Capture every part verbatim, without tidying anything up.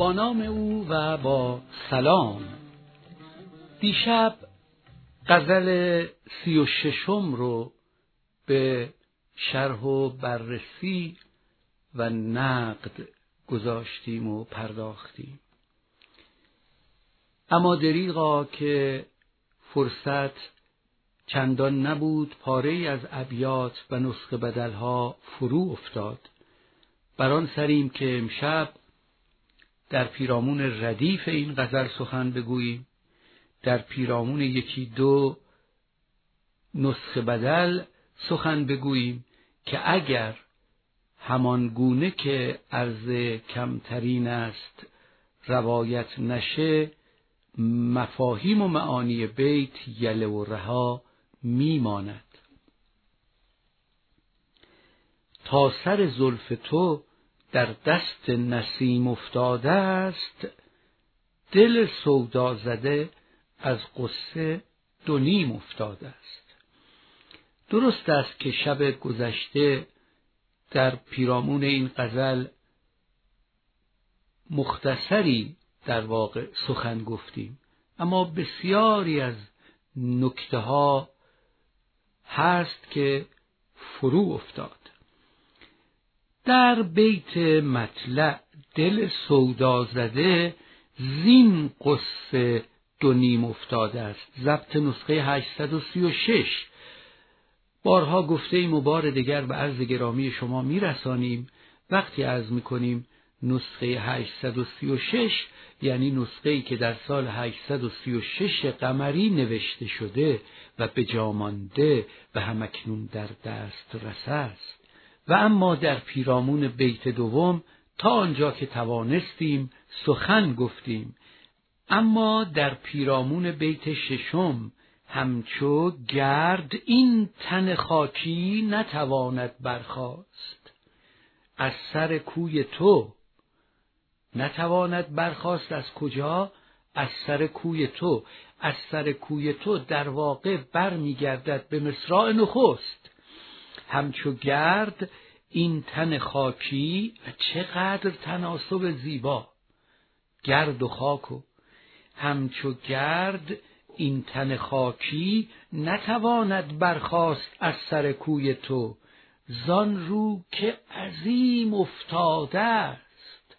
با نام او و با سلام. دیشب غزل سی و ششم رو به شرح و بررسی و نقد گذاشتیم و پرداختیم، اما دریغا که فرصت چندان نبود، پاره‌ای از ابیات و نسخه بدلها فرو افتاد. بر آن سریم که امشب در پیرامون ردیف این غزل سخن بگوییم، در پیرامون یکی دو نسخه بدل سخن بگوییم که اگر همان گونه که عرض کمترین است روایت نشه، مفاهیم و معانی بیت یله و رها میماند. تا سر زلف تو در دست نسیم افتاده است، دل سودا زده از قصه دو نیم افتاده است. درست است که شب گذشته در پیرامون این غزل مختصری در واقع سخن گفتیم، اما بسیاری از نکته ها هست که فرو افتاد. در بیت مطلع دل سودا زده زین قصه دو نیم افتاده است، ضبط نسخه هشتصد و سی و شش. بارها گفته ایم و بار دیگر به عرض گرامی شما میرسانیم، وقتی عرض میکنیم نسخه هشتصد و سی و شش یعنی نسخه‌ای که در سال هشتصد و سی و شش قمری نوشته شده و به جا مانده و همکنون در دست رس است. و اما در پیرامون بیت دوم تا آنجا که توانستیم سخن گفتیم، اما در پیرامون بیت ششم همچو گرد این تن خاکی نتواند برخاست از سر کوی تو. نتواند برخاست از کجا؟ از سر کوی تو. از سر کوی تو در واقع بر میگردد به مصراع نخست. همچو گرد این تن خاکی، و چقدر تناسب زیبا، گرد و خاک. و همچو گرد این تن خاکی نتواند برخاست از سر کوی تو، زان رو که عظیم افتاده است.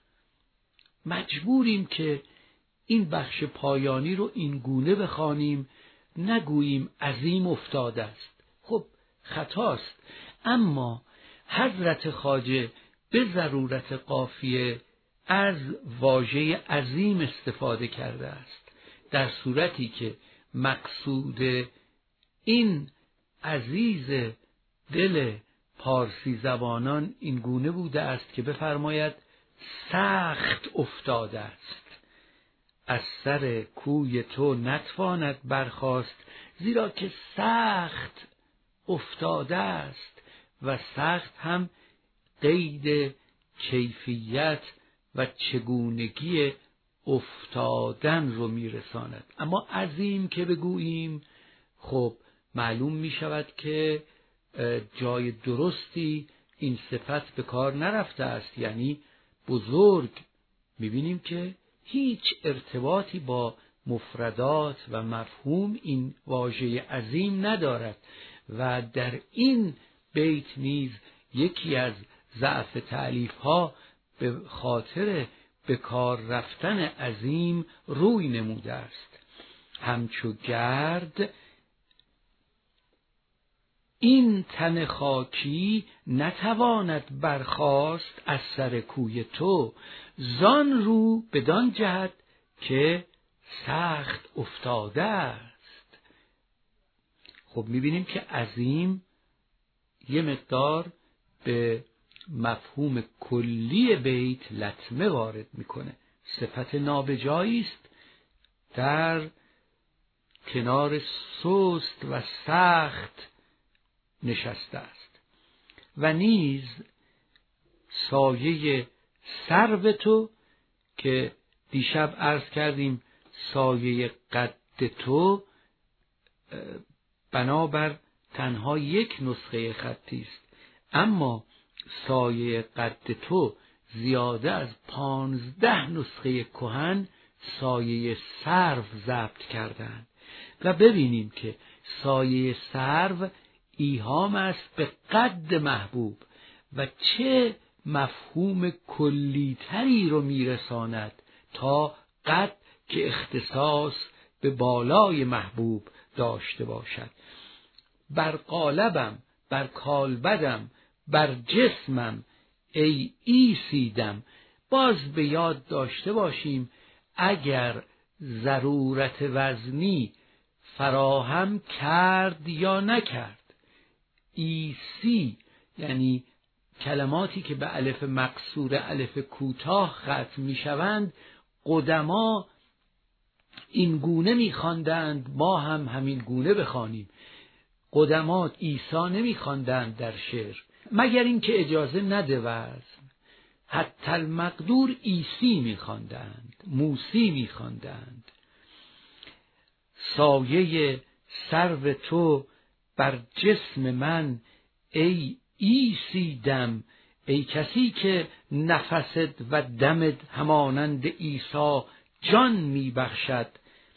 مجبوریم که این بخش پایانی رو این گونه بخوانیم، نگوییم عظیم افتاده است. خب خطاست، اما حضرت خواجه به ضرورت قافیه از واژه عظیم استفاده کرده است، در صورتی که مقصود این عزیز دل پارسی زبانان این گونه بوده است که بفرماید سخت افتاده است. از سر کوی تو نتواند برخاست، زیرا که سخت افتاده است، و سخت هم قید کیفیت و چگونگی افتادن رو میرساند. اما عظیم که بگوییم، خب معلوم می شود که جای درستی این صفت به کار نرفته است، یعنی بزرگ. میبینیم که هیچ ارتباطی با مفردات و مفهوم این واژه عظیم ندارد و در این بیت نیز یکی از ضعف تألیف ها به خاطر به کار رفتن عظیم روی نموده است. همچو گرد این تن خاکی نتواند برخاست از سر کوی تو، زان رو بدان جهت که سخت افتاده است. خب میبینیم که عظیم یه مقدار به مفهوم کلی بیت لطمه وارد میکنه، صفت نابجایی است، در کنار سست و سخت نشسته است. و نیز سایه سرو تو که دیشب عرض کردیم سایه قد تو بنابر تنها یک نسخه خطی است، اما سایه قد تو زیاده از پانزده نسخه کهن سایه سرو ضبط کردند و ببینیم که سایه سرو ایهام است به قد محبوب و چه مفهوم کلیتری رو میرساند تا قد که اختصاص به بالای محبوب داشته باشد. بر قالبم، بر کالبدم، بر جسمم ای عیسیدم. باز به یاد داشته باشیم اگر ضرورت وزنی فراهم کرد یا نکرد، عیسی یعنی کلماتی که به الف مقصور الف کوتاه ختم میشوند، قدما این گونه میخواندند، ما هم همین گونه بخوانیم. قدما عیسی نمیخواندند در شعر مگر اینکه اجازه نده وزن. حتی المقدور عیسی میخواندند، موسی میخواندند. سایه سرو تو بر جسم من ای عیسی دم، ای کسی که نفست و دمت همانند عیسی جان میبخشد.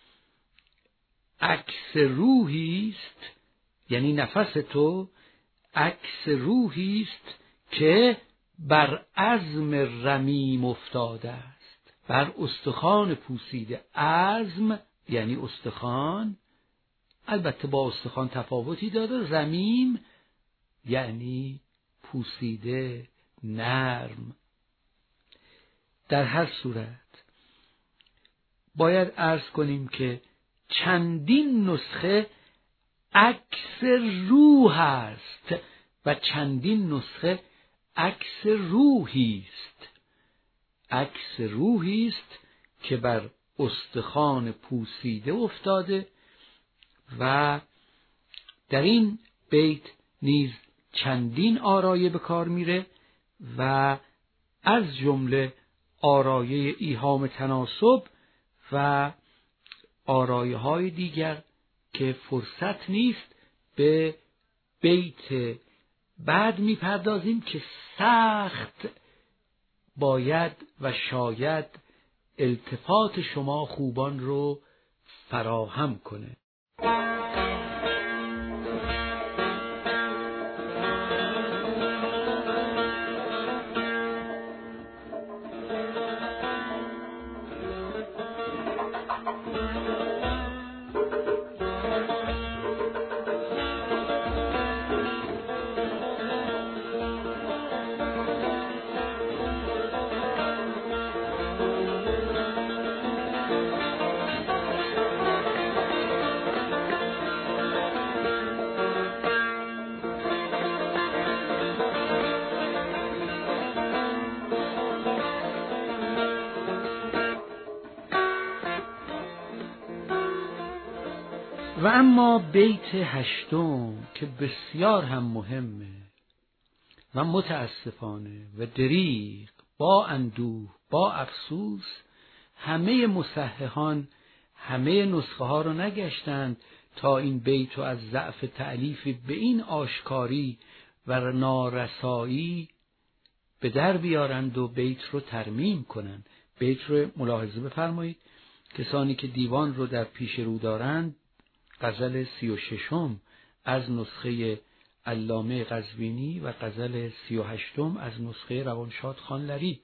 عکس روحی است، یعنی نفس تو عکس روحی است که بر عظم رمیم افتاده است، بر استخوان پوسیده. عظم یعنی استخوان، البته با استخوان تفاوتی داره. رمیم یعنی پوسیده، نرم. در هر صورت باید عرض کنیم که چندین نسخه عکس روح است و چندین نسخه عکس روحی است. عکس روحی است که بر استخوان پوسیده افتاده و در این بیت نیز چندین آرایه به کار میره و از جمله آرایه ایهام تناسب و آرایه های دیگر که فرصت نیست به بیت بعد میپردازیم که سخت باید و شاید التفات شما خوبان رو فراهم کنه. و اما بیت هشتم که بسیار هم مهمه و متاسفانه و دریغ با اندوه با افسوس همه مصححان همه نسخه ها رو نگشتند تا این بیت رو از ضعف تألیف به این آشکاری و نارسایی به در بیارند و بیت رو ترمیم کنند. بیت رو ملاحظه بفرمایید. کسانی که دیوان رو در پیش رو دارند، غزل سی و ششم از نسخه علامه قزوینی و غزل سی و هشتم از نسخه روانشاد خانلری.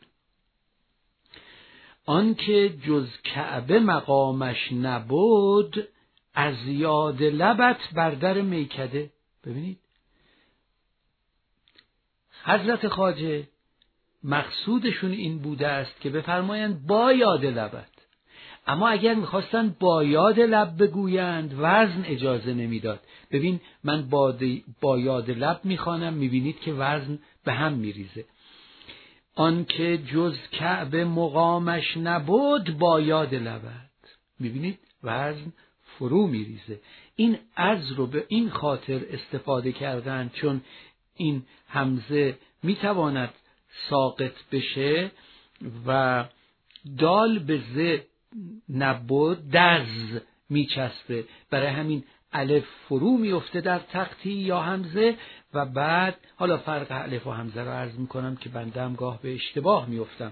آن که جز کعبه مقامش نبود، از یاد لبت بر در میکده. ببینید حضرت خواجه مقصودشون این بوده است که بفرمایند با یاد لبت، اما اگر میخواستن با یاد لب بگویند وزن اجازه نمیداد. ببین من با, با یاد لب میخوانم، میبینید که وزن به هم میریزه. آن که جز کعبه مقامش نبود با یاد لبت، میبینید وزن فرو میریزه. این از رو به این خاطر استفاده کردن چون این همزه میتواند ساقط بشه و دال به ز نبود دز میچسبه، برای همین الف فرو میفته در تختی یا همزه و بعد حالا فرق الف و همزه رو عرض میکنم که بنده هم گاه به اشتباه میفتم.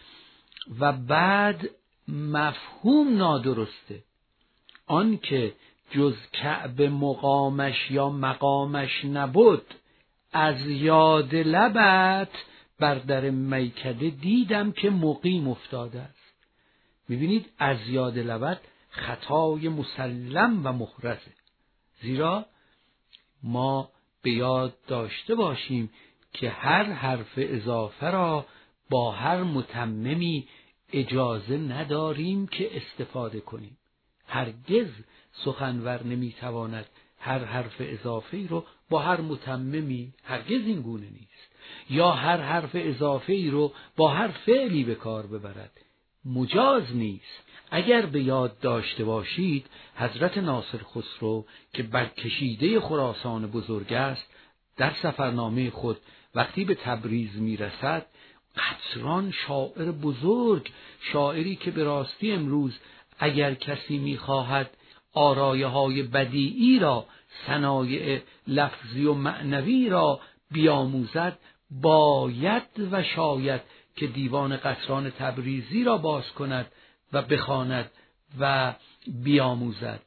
و بعد مفهوم نادرسته، آن که جز کعب مقامش یا مقامش نبود، از یاد لبت بر در میکده دیدم که مقیم افتاده است. میبینید از یاد لبت خطای مسلم و محرزه، زیرا ما به یاد داشته باشیم که هر حرف اضافه را با هر متممی اجازه نداریم که استفاده کنیم. هرگز سخنور نمیتواند هر حرف اضافه‌ای رو با هر متممی، هرگز این گونه نیست، یا هر حرف اضافه‌ای رو با هر فعلی به کار ببرد، مجاز نیست. اگر به یاد داشته باشید حضرت ناصر خسرو که برکشیده خراسان بزرگ است، در سفرنامه خود وقتی به تبریز میرسد، قطران شاعر بزرگ، شاعری که به راستی امروز اگر کسی میخواهد آرایه های بدیعی را، صنایع لفظی و معنوی را بیاموزد، باید و شاید که دیوان قطران تبریزی را باز کند و بخواند و بیاموزد.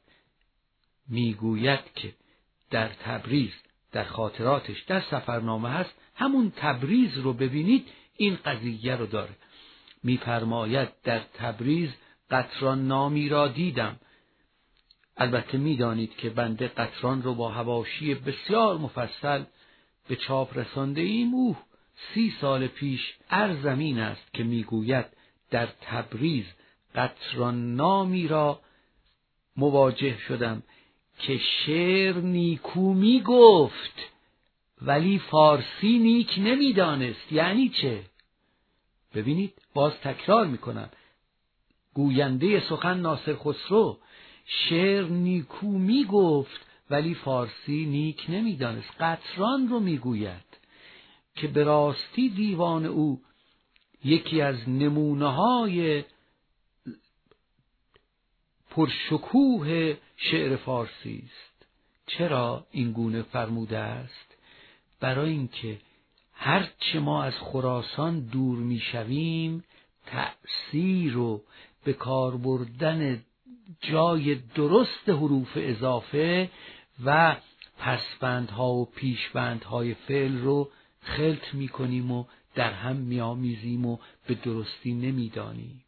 میگوید که در تبریز، در خاطراتش در سفرنامه هست، همون تبریز رو ببینید این قضیه رو داره. میفرماید در تبریز قطران نامی را دیدم. البته میدانید که بنده قطران رو با حواشی بسیار مفصل به چاپ رسانده ایم. او سی سال پیش ارزمین است که میگوید در تبریز قطران نامی را مواجه شدم که شعر نیکو می گفت ولی فارسی نیک نمیدانست. یعنی چه؟ ببینید، باز تکرار میکنم، گوینده سخن ناصر خسرو شعر نیکو می گفت ولی فارسی نیک نمیدانست. قطران رو میگوید که به راستی دیوان او یکی از نمونه‌های پرشکوه شعر فارسی است. چرا این گونه فرموده است؟ برای اینکه هرچه ما از خراسان دور میشویم، تأثیر و به کار بردن جای درست حروف اضافه و پسبندها و پیشبندهای فعل رو خلط میکنیم و در هم میآمیزیم و به درستی نمیدانیم.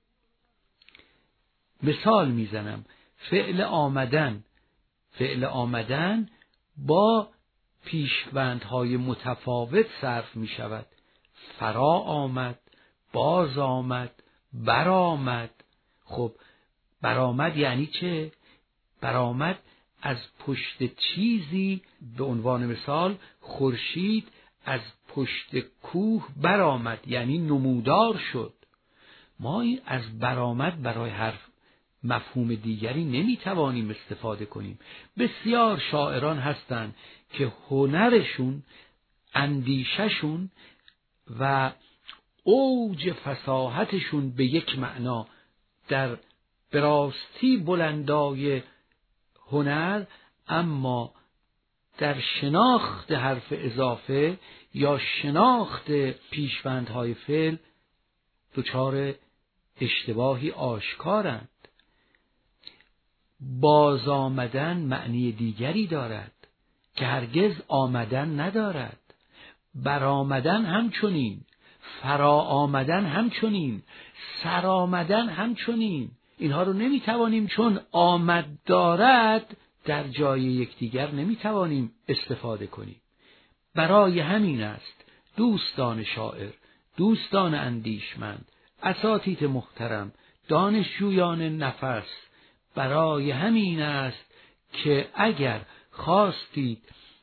مثال میزنم، فعل آمدن، فعل آمدن با پیشبندهای متفاوت صرف می شود. فرا آمد، باز آمد، برآمد. خب برآمد یعنی چه؟ برآمد از پشت چیزی، به عنوان مثال خورشید از پشت کوه برآمد، یعنی نمودار شد. ما از برآمد برای حرف مفهوم دیگری نمیتوانیم استفاده کنیم. بسیار شاعران هستند که هنرشون، اندیششون و اوج فصاحتشون به یک معنا در براستی بلندای هنر، اما در شناخت حرف اضافه یا شناخت پیشوندهای فعل دچار اشتباهی آشکارند. باز آمدن معنی دیگری دارد که هرگز آمدن ندارد. برآمدن همچنین، فرا آمدن همچنین، سر آمدن همچنین. اینها رو نمیتوانیم چون آمد دارد در جای یکدیگر نمیتوانیم استفاده کنیم. برای همین است دوستان شاعر، دوستان اندیشمند، اساتید محترم، دانشجویان نفس، برای همین است که اگر خواستید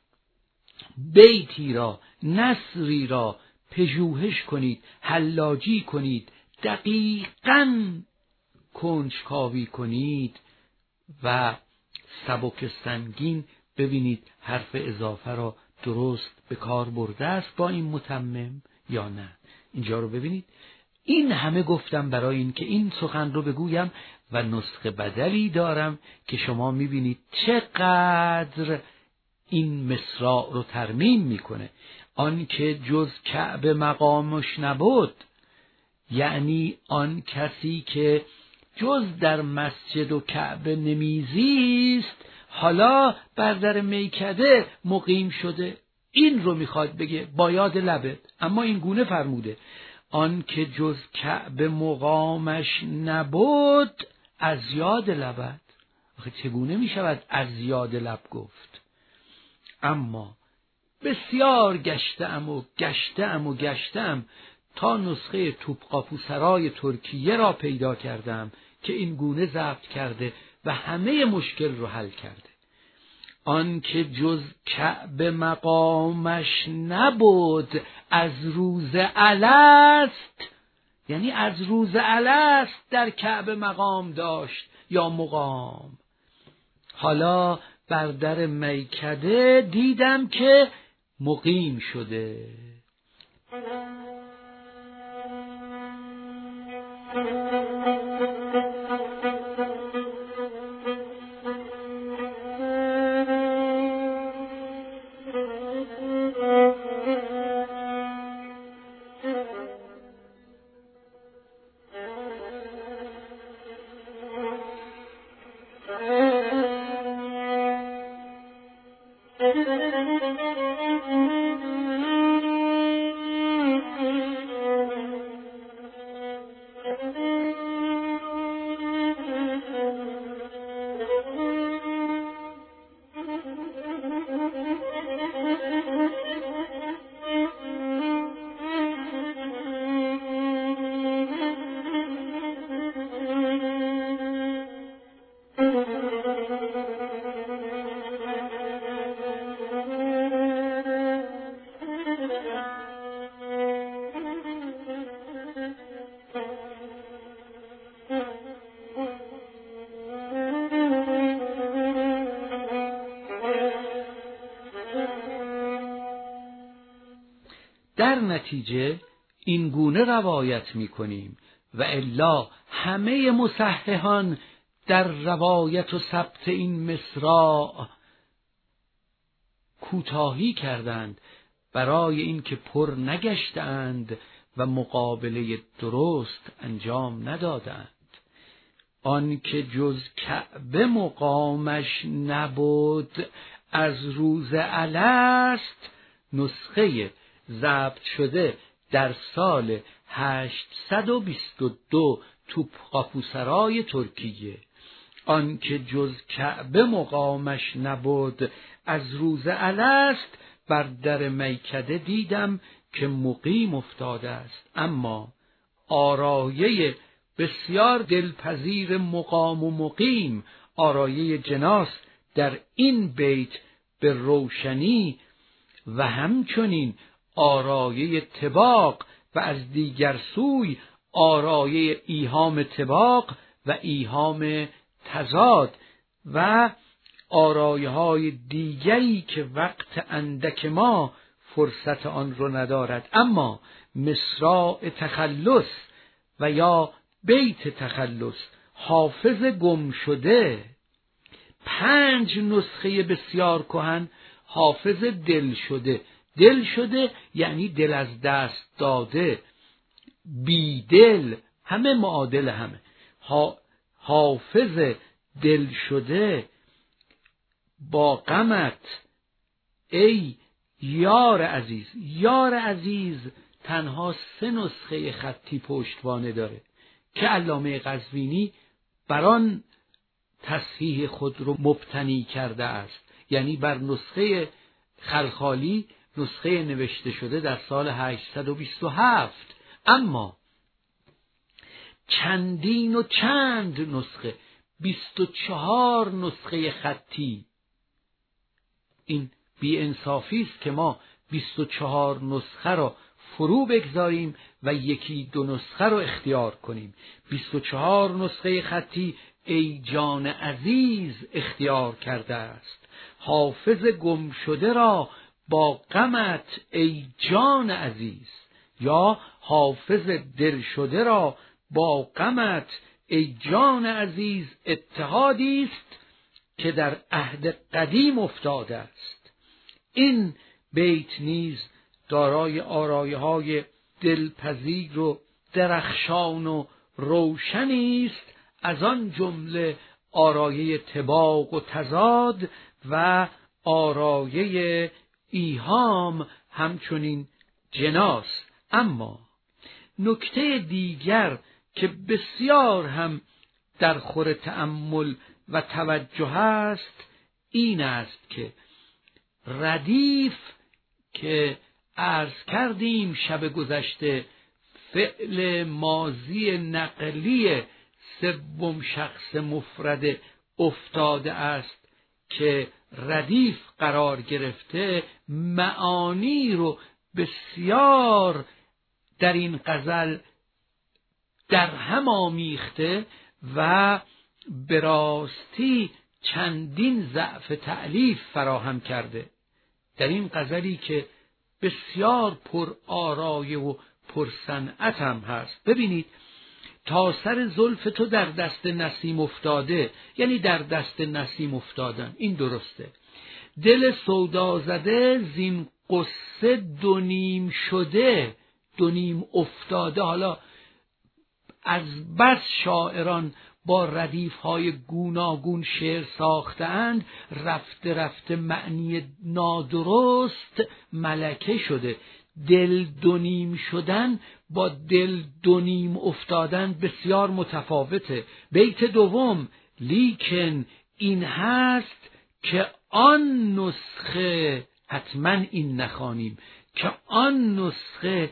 بیتی را، نثری را پژوهش کنید، حلاجی کنید، دقیقاً کنجکاوی کنید و سبک سنگین ببینید حرف اضافه را درست به کار برده است با این متمم یا نه. اینجا رو ببینید. این همه گفتم برای این که این سخن رو بگویم و نسخه بدلی دارم که شما میبینید چقدر این مصرع رو ترمیم میکنه. آن که جز کعبه مقامش نبود، یعنی آن کسی که جز در مسجد و کعبه نمیزیست حالا بر در میکده مقیم شده. این رو میخواد بگه با یاد لبت، اما این گونه فرموده آن که جز کعبه مقامش نبود از یاد لبت. آخه چگونه میشود از یاد لب گفت؟ اما بسیار گشتم و گشتم و گشتم تا نسخه توپقاپوسرای ترکیه را پیدا کردم که این گونه ضبط کرده و همه مشکل رو حل کرده. آن که جز کعبه مقامش نبود از روز الست، یعنی از روز الست در کعبه مقام داشت یا مقام. حالا بر در میکده دیدم که مقیم شده. در نتیجه این گونه روایت می کنیم و الا همه مصححان در روایت و ثبت این مصرع کوتاهی کردند برای اینکه پر نگشتند و مقابله درست انجام ندادند. آن که جز کعبه مقامش نبود از روز الست نسخه ضبط شده در سال هشتصد و بیست و دو توپقاپوسرای ترکیه. آن که جز کعبه مقامش نبود از روز الست بر در میکده دیدم که مقیم افتاده است. اما آرایه بسیار دلپذیر مقام و مقیم، آرایه جناس در این بیت به روشنی و همچنین آرایه طباق و از دیگر سوی آرایه ایهام طباق و ایهام تضاد و آرایه های دیگری که وقت اندک ما فرصت آن رو ندارد. اما مصرع تخلص و یا بیت تخلص حافظ گم شده، پنج نسخه بسیار کهن حافظ دل شده. دل شده یعنی دل از دست داده، بی دل، همه معادل همه. حافظ دل شده با غمت ای یار عزیز. یار عزیز تنها سه نسخه خطی پشتوانه داره که علامه قزوینی بر آن تصحیح خود رو مبتنی کرده است، یعنی بر نسخه خلخالی، نسخه نوشته شده در سال هشتصد و بیست و هفت. اما چندین و چند نسخه، بیست و چهار نسخه خطی. این بی انصافی است که ما بیست و چهار نسخه را فرو بگذاریم و یکی دو نسخه را اختیار کنیم. بیست و چهار نسخه خطی ای جان عزیز اختیار کرده است. حافظ گم شده را با غمت ای جان عزیز، یا حافظ دل شده را با غمت ای جان عزیز اتحادی است که در عهد قدیم افتاده است. این بیت نیز دارای آرایه‌های دلپذیر و درخشان و روشنی است، از آن جمله آرایه طباق و تضاد و آرایه ایهام همچنین جناس. اما نکته دیگر که بسیار هم در خور تأمل و توجه است این است که ردیف که عرض کردیم شب گذشته فعل ماضی نقلی سوم شخص مفرد افتاده است که ردیف قرار گرفته، معانی رو بسیار در این غزل در هم آمیخته و به راستی چندین ضعف تألیف فراهم کرده. در این غزلی که بسیار پر آرایه و پر صنعت هم هست. ببینید، تا سر زلف تو در دست نسیم افتاده، یعنی در دست نسیم افتادن، این درسته. دل سودا زده زین قصه دونیم شده، دونیم افتاده. حالا از بس شاعران با ردیف‌های گوناگون شعر ساختند، رفته رفته معنی نادرست ملکه شده. دل دونیم شدن با دل دونیم افتادن بسیار متفاوته. بیت دوم، لیکن این هست که آن نسخه، حتما این نخوانیم، که آن نسخه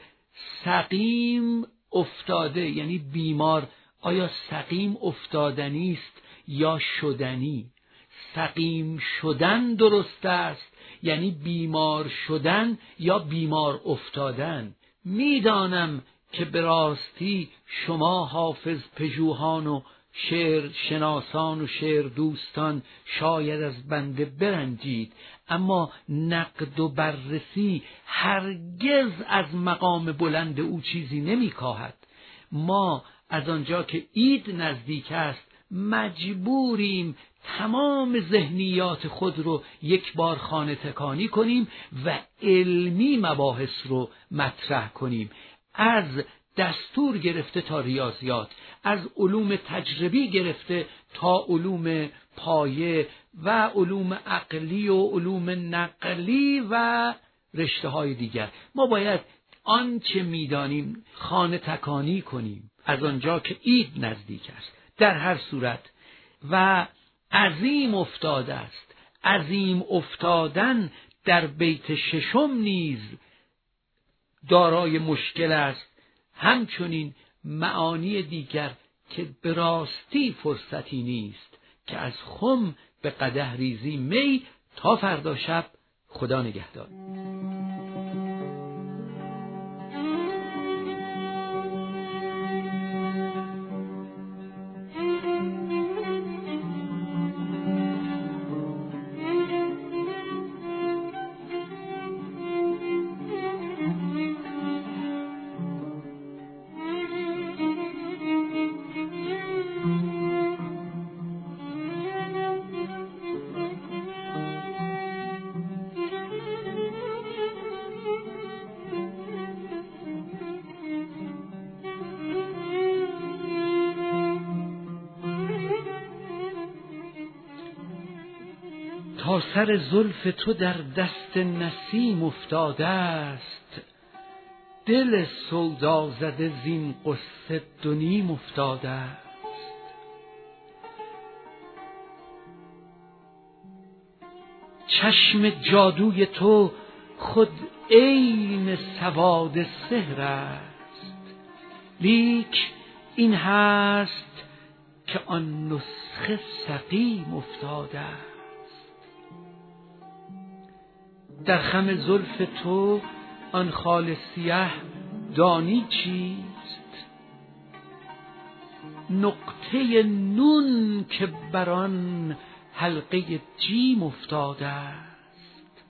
سقیم افتاده، یعنی بیمار. آیا سقیم افتادنی است یا شدنی؟ سقیم شدن درست است، یعنی بیمار شدن یا بیمار افتادن. میدانم که به راستی شما حافظ پژوهان و شعر شناسان و شعر دوستان شاید از بنده برنجید، اما نقد و بررسی هرگز از مقام بلند او چیزی نمی‌کاهد. ما از آنجا که عید نزدیک است مجبوریم تمام ذهنیات خود رو یک بار خانه تکانی کنیم و علمی مباحث رو مطرح کنیم، از دستور گرفته تا ریاضیات، از علوم تجربی گرفته تا علوم پایه و علوم عقلی و علوم نقلی و رشته های دیگر. ما باید آنچه میدانیم خانه تکانی کنیم از آنجا که عید نزدیک است. در هر صورت و عظیم افتاده است. عظیم افتادن در بیت ششم نیز دارای مشکل است، همچنین معانی دیگر که به راستی فرصتی نیست که از خم به قدح ریزی می. تا فردا شب، خدا نگهدار. تا سر زلف تو در دست نسیم افتاده است، دل سودا زده زین قصه دونیم افتاده است. چشم جادوی تو خود عین سواد سحر است، لیک این هست که آن نسخه سقیم افتاده است. در خم زلف تو آن خال سیه دانی چیست؟ نقطه نون که بر آن حلقه جیم افتاده است.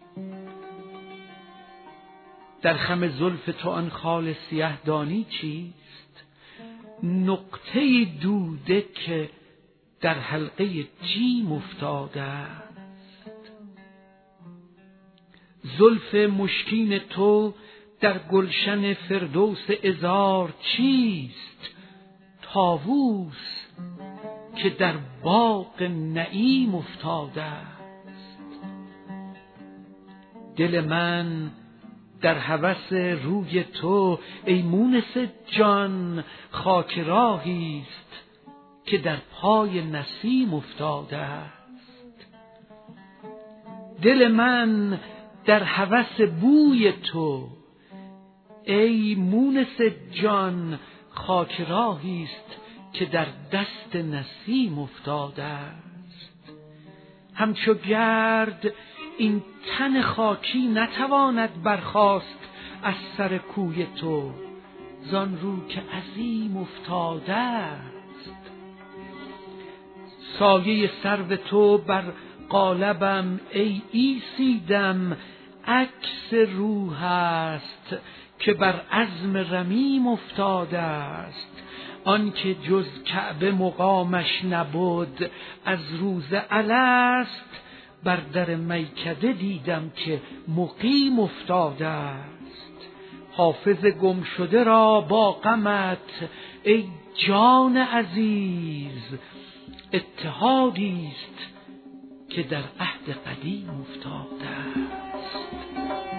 در خم زلف تو آن خال سیه دانی چیست؟ نقطه دوده که در حلقه جیم افتاده است. زلف مشکین تو در گلشن فردوس عذار چیست؟ طاووس که در باغ نعیم افتاده است. دل من در هوس روی تو ای مونس جان خاک راهی است که در پای نسیم افتاده است. دل من در هوس بوی تو ای مونس جان خاک راهی است که در دست نسیم افتاده است. همچو گرد این تن خاکی نتواند برخاست از سر کوی تو، زان رو که عظیم افتاده است. سایه سرو تو بر قالبم ای عیسی دم عکس روح است که بر عظم رمیم افتاده است. آن که جز کعبه مقامش نبود از روز الست، بر در میکده دیدم که مقیم افتاده است. حافظ گم شده را با غمت ای جان عزیز اتحادی است که در عهد قدیم افتاده است.